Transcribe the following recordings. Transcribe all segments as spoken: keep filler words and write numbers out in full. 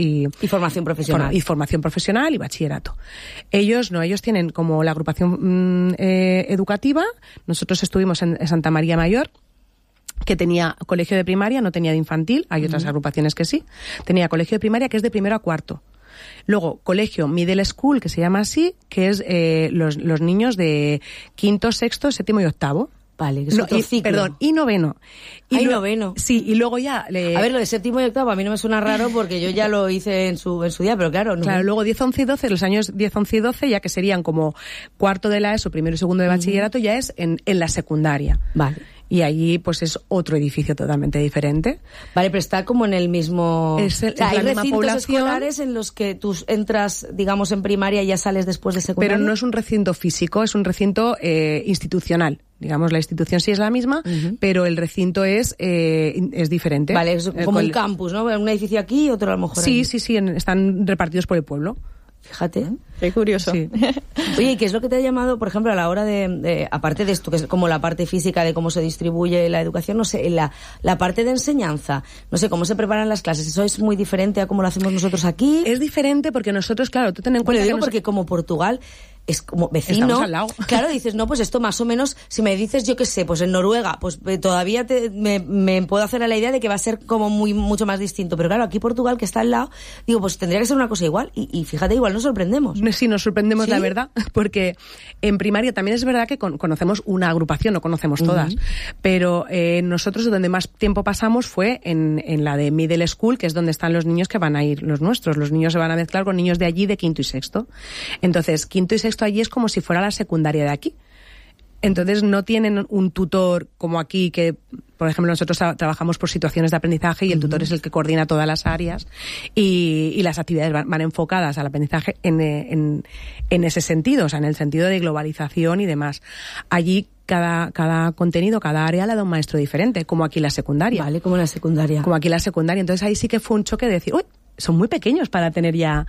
y, y formación profesional. Y formación profesional y bachillerato. Ellos no, ellos tienen como la agrupación mm, eh, educativa. Nosotros estuvimos en, en Santa María Mayor, que tenía colegio de primaria, no tenía de infantil, hay otras uh-huh. agrupaciones que sí. Tenía colegio de primaria, que es de primero a cuarto. Luego, colegio middle school, que se llama así, que es eh, los, los niños de quinto, sexto, séptimo y octavo. Vale, que es no, otro y, ciclo. Perdón, y noveno. Y Ay, lo, noveno. Sí, y luego ya... Le... A ver, lo de séptimo y octavo a mí no me suena raro porque yo ya lo hice en su en su día, pero claro... No. Claro, luego diez, once y doce, los años diez, once y doce, ya que serían como cuarto de la ESO, primero y segundo de bachillerato, uh-huh. ya es en, en la secundaria. Vale. Y allí, pues, es otro edificio totalmente diferente. Vale, pero está como en el mismo... Es el, o sea, es hay la recintos población, escolares en los que tú entras, digamos, en primaria y ya sales después de secundaria. Pero no es un recinto físico, es un recinto eh, institucional. Digamos, la institución sí es la misma, uh-huh. pero el recinto es eh, es diferente. Vale, es como eh, un campus, ¿no? Un edificio aquí y otro a lo mejor Sí, allí. sí, sí, en, están repartidos por el pueblo. Fíjate. Qué curioso. Sí. Oye, ¿qué es lo que te ha llamado, por ejemplo, a la hora de, de, aparte de esto, que es como la parte física de cómo se distribuye la educación, no sé, la, la parte de enseñanza, no sé, cómo se preparan las clases, eso es muy diferente a cómo lo hacemos nosotros aquí? Es diferente porque nosotros, claro, tú ten en cuenta... Bueno, digo que nos... porque como Portugal es como vecino. Estamos al lado. Claro, dices, no, pues esto más o menos, si me dices, yo qué sé, pues en Noruega, pues eh, todavía te, me, me puedo hacer a la idea de que va a ser como muy mucho más distinto. Pero claro, aquí Portugal, que está al lado, digo, pues tendría que ser una cosa igual. Y, y fíjate, igual nos sorprendemos. Sí, nos sorprendemos, ¿Sí? la verdad, porque en primaria también es verdad que con, conocemos una agrupación, no conocemos todas, uh-huh. pero eh, nosotros donde más tiempo pasamos fue en, en la de middle school, que es donde están los niños que van a ir, los nuestros. Los niños se van a mezclar con niños de allí de quinto y sexto. Entonces, quinto y sexto allí es como si fuera la secundaria de aquí. Entonces no tienen un tutor como aquí que, por ejemplo, nosotros tra- trabajamos por situaciones de aprendizaje y el tutor uh-huh. es el que coordina todas las áreas y, y las actividades van, van enfocadas al aprendizaje en, en, en ese sentido, o sea, en el sentido de globalización y demás. Allí cada, cada contenido, cada área le da un maestro diferente, como aquí la secundaria. Vale, como la secundaria. Como aquí la secundaria. Entonces ahí sí que fue un choque de decir, uy, son muy pequeños para tener ya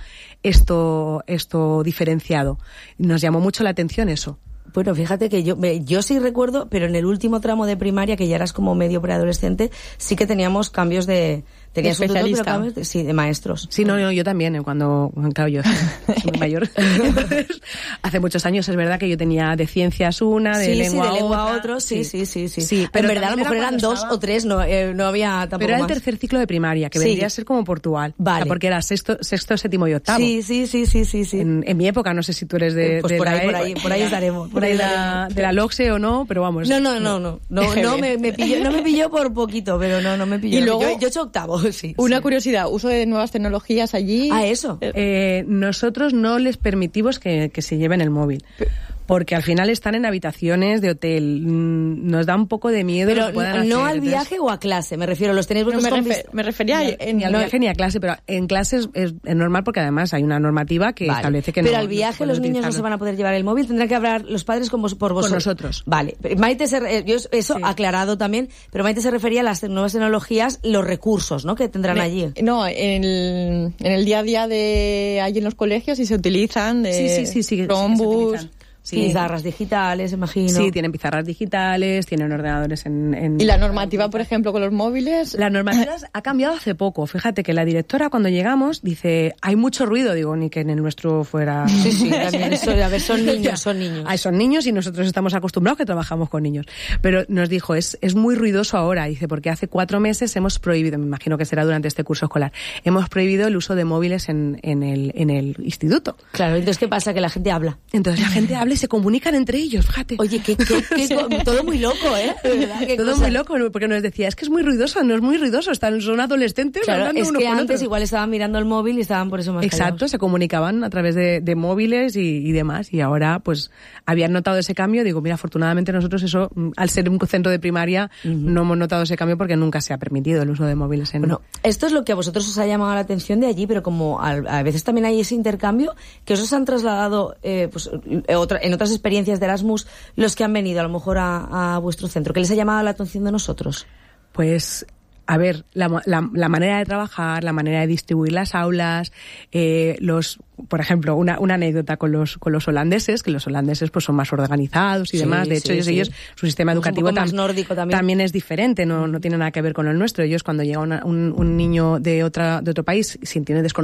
esto, esto diferenciado. Nos llamó mucho la atención eso. Bueno, fíjate que yo yo sí recuerdo, pero en el último tramo de primaria, que ya eras como medio preadolescente, sí que teníamos cambios de... Tenías un tutor, pero cambios de, sí, de maestros. Sí, no, no, yo también, eh, cuando, claro, yo soy muy mayor. Entonces, hace muchos años es verdad que yo tenía de ciencias una, de sí, lengua sí, de lengua otra. otro, sí, sí, sí, sí. sí pero en verdad a lo mejor eran dos estaba... o tres, no, eh, no había tampoco Pero era más. el tercer ciclo de primaria, que sí. vendría a ser como Portugal. Vale. O sea, porque era sexto, sexto, séptimo y octavo. Sí, sí, sí, sí, sí. sí. En, en mi época, no sé si tú eres de... Pues de por, la ahí, e... por ahí, por ahí estaremos. Por ahí la, de la LOCSE o no, pero vamos. No, no, no, no. No, no me, me pilló, no me pilló por poquito, pero no, no me pilló. Y luego, yo, yo he hecho octavo, sí. Una sí. curiosidad, uso de nuevas tecnologías allí. Ah, eso. Eh, nosotros no les permitimos que, que se lleven el móvil. Porque al final están en habitaciones de hotel. Nos da un poco de miedo. Pero lo que puedan no hacer. al Entonces, viaje o a clase, me refiero, los tenéis No, vosotros me, con refer, me refería ni, a, ni al no, viaje ni a clase, pero en clases es, es normal porque además hay una normativa que vale. establece que pero no. al viaje no los niños no se van a poder llevar el móvil, tendrán que hablar los padres con vos, por vosotros. Con nosotros. Vale. Maite, se, yo eso sí. aclarado también, pero Maite se refería a las nuevas tecnologías, los recursos, ¿no?, que tendrán me, allí. No, en el, en el día a día de allí en los colegios sí se utilizan de sí, sí, sí, sí, Chromebooks. Sí, Sí, pizarras digitales, imagino. Sí, tienen pizarras digitales, tienen ordenadores en... en... ¿Y la normativa, por ejemplo, con los móviles? La normativa ha cambiado hace poco. Fíjate que la directora, cuando llegamos, dice, hay mucho ruido. Digo, ni que en el nuestro fuera... Sí, sí, también eso, a ver, son niños, son niños. Ay, son niños y nosotros estamos acostumbrados que trabajamos con niños. Pero nos dijo, es, es muy ruidoso ahora. Dice, porque hace cuatro meses hemos prohibido, me imagino que será durante este curso escolar, hemos prohibido el uso de móviles en, en, el, en el instituto. Claro, entonces, ¿qué pasa? Que la gente habla. Entonces la gente habla y se comunican entre ellos, fíjate. Oye, que, que, que todo muy loco, ¿eh? ¿Verdad? ¿Qué todo cosa? muy loco, porque nos decía, es que es muy ruidoso, no es muy ruidoso, están, son adolescentes claro, hablando es unos que con antes otros. Igual estaban mirando el móvil y estaban por eso más Exacto, callados. Se comunicaban a través de, de móviles y, y demás, y ahora pues habían notado ese cambio. Digo, mira, afortunadamente nosotros eso, al ser un centro de primaria, uh-huh. no hemos notado ese cambio porque nunca se ha permitido el uso de móviles en... Bueno, esto es lo que a vosotros os ha llamado la atención de allí, pero como a, a veces también hay ese intercambio, que os han trasladado eh, pues, otra, en otras experiencias de Erasmus, los que han venido a lo mejor a, a vuestro centro, ¿qué les ha llamado la atención de nosotros? Pues, a ver, la, la, la manera de trabajar, la manera de distribuir las aulas, eh, los, por ejemplo, una, una anécdota con los, con los holandeses, que los holandeses pues son más organizados y sí, demás. De hecho, sí, ellos, sí. ellos, su sistema educativo un poco más tam, nórdico también. también es diferente, no, no tiene nada que ver con el nuestro. Ellos, cuando llega una, un, un niño de otra, de otro país, sin tiene desconocimiento